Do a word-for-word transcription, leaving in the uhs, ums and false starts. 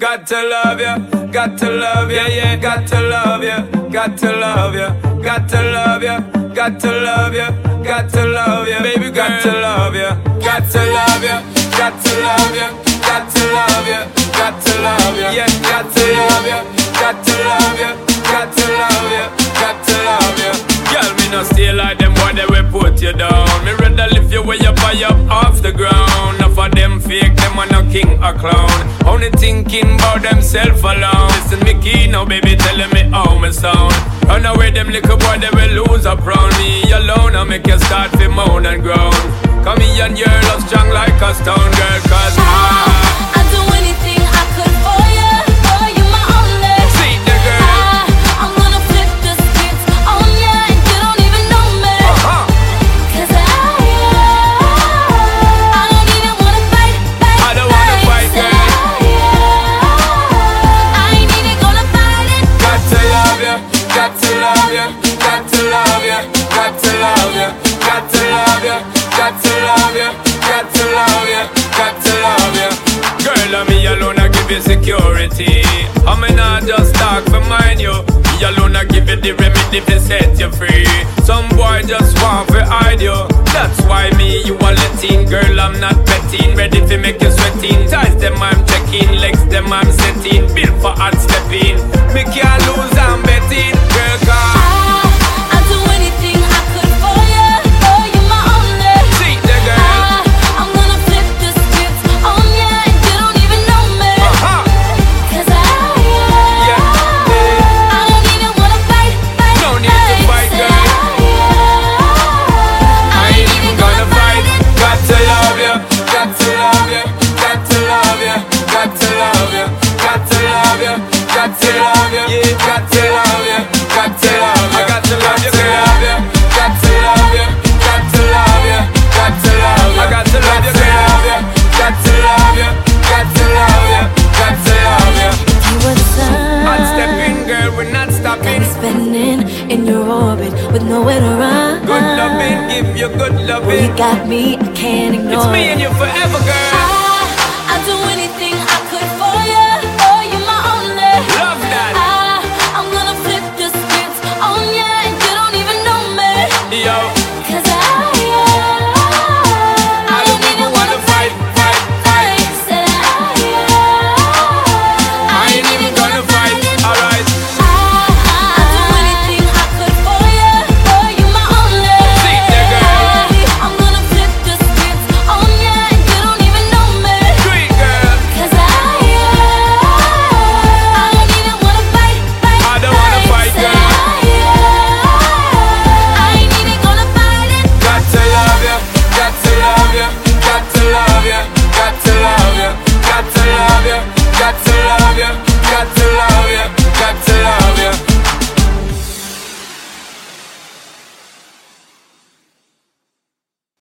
Got to love ya, got to love ya, yeah, got to love ya, got to love ya, got to love ya, got to love ya, got to love ya, baby, got to love ya, got to love ya, got to love ya, got to love ya, got to love ya, yeah, got to love ya, got to love ya, got to love ya, got to love ya. Girl, me no stay like them boy, they will put you down. Me rather lift you way up high up off the ground. Enough of them fake, them are no king or clown. Only thinking about themself alone. Listen me key now, baby, telling me how me sound. Run away, them little boy, they will lose up round me alone. I make you start to moan and groan. Come here and your love strong like a stone, girl, cause I I'd do anything I could for you, for you my only. See the girl, I, I'm gonna flip the script on you and you don't even know me. uh-huh. Cause I, I don't even wanna fight, fight, I don't wanna fight, So girl. I, I ain't even gonna fight it. Got to love ya, got to love ya, got to love ya, got to love ya, got to love ya, got to love ya, got to love ya, got to love ya. Girl, I'm me alone, I give you security. I may not just talk for mine, you. Me alone, I give you the remedy to set you free. Some boy just want to hide you. That's why me, you are letting. Girl, I'm not betting. Ready to make you sweating. Ties them, I'm checking. Legs them, I'm setting. Built for hard stepping. Me can't lose, I'm betting. Girl, come. I, I'd do anything I could for you, for you my only. See the girl. I, I'm gonna flip the script on you and you don't even know me. Uh-huh. Cause I, Yeah. I don't even wanna fight, fight, No need to fight, So girl. I, I ain't even gonna fight it. Got to love ya, got to love ya, got to love ya, got to love ya, got to love ya, got to love ya, yeah, got to love ya, got to love ya, I got to love ya, girl. Got to love ya, got to love ya, got to love ya, I got to love ya, girl. Got to love ya, got to love ya, got to love ya. You were the sun. Hot stepping, girl, we're not stopping. Spinning in your orbit with nowhere to run. Good loving, give you good You loving. got me, I can't ignore It's me and it. you forever, girl.